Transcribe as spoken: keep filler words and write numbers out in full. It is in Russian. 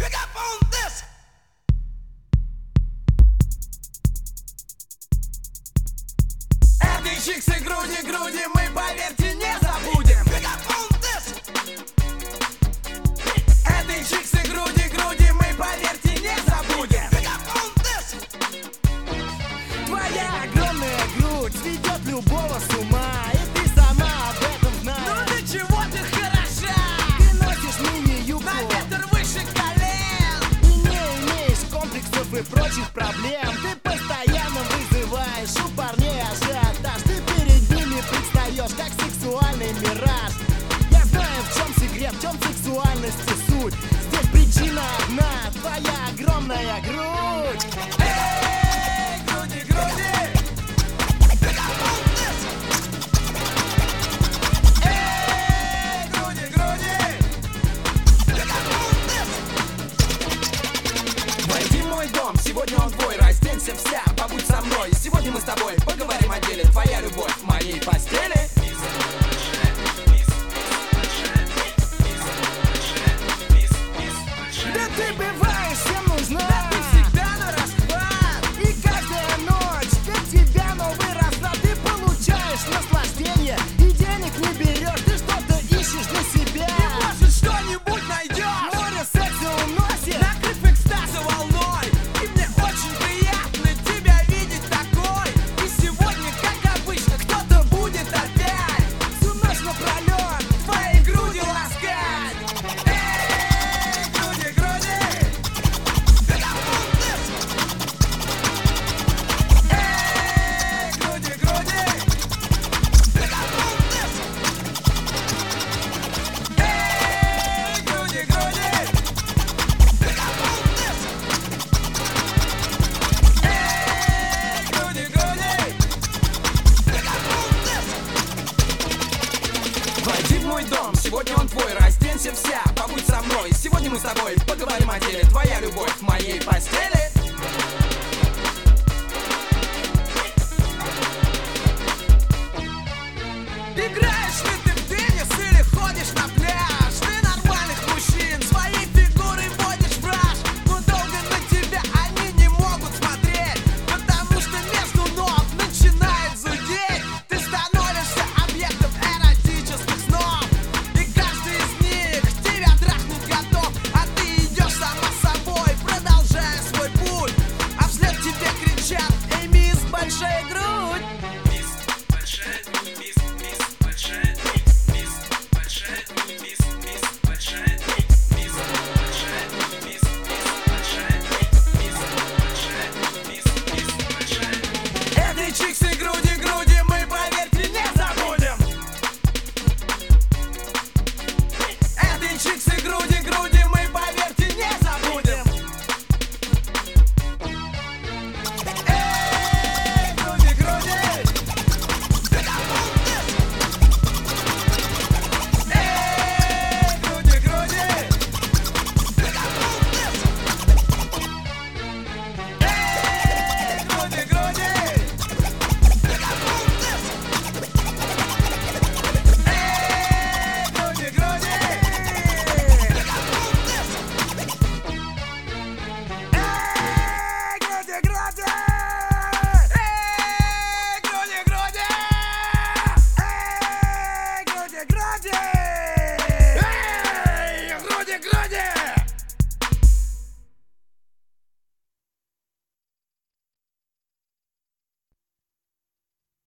Эти чиксы, груди, груди, мы, поверьте, не забудем. Эти чиксы, груди, груди, мы, поверьте, не забудем. Твоя огромная грудь сведет любого с ума, и ты сама об этом знаешь. Ну до чего ты хороша? Ты носишь мини-юбку На метр выше колен. и не имеешь комплексов и прочих проблем. Ты постоянно вызываешь у парней ажиотаж. Ты перед ними предстаешь как сексуальный мираж. Я знаю, в чем секрет, в чем сексуальность и суть. Здесь причина одна, твоя огромная грудь. Эй, груди, груди. Эй, груди, груди. Войди в мой дом, сегодня он твой. Разденься вся, побудь со мной. Сегодня мы с тобой поговорим о деле. Твоя любовь в моей постели. Да ты бываешь всем нужна. Да ты всегда на расхват. И каждая ночь для тебя новый расклад. Ты получаешь наслаждение и денег не берешь. Ты что-то ищешь для себя. Может, что-нибудь найдешь. Море секса уносит. Накрыв экстаза волной. И мне очень приятно тебя видеть такой. И сегодня, как обычно, кто-то будет опять Всю ночь напролет. твои груди ласкать. Эй, груди, груди. Эй, груди, груди. Эй, груди, груди. Эй, груди, груди. Войди в мой дом, сегодня он твой. Разденься вся, побудь со мной. Сегодня мы с тобой поговорим о деле. Твоя любовь в моей постели.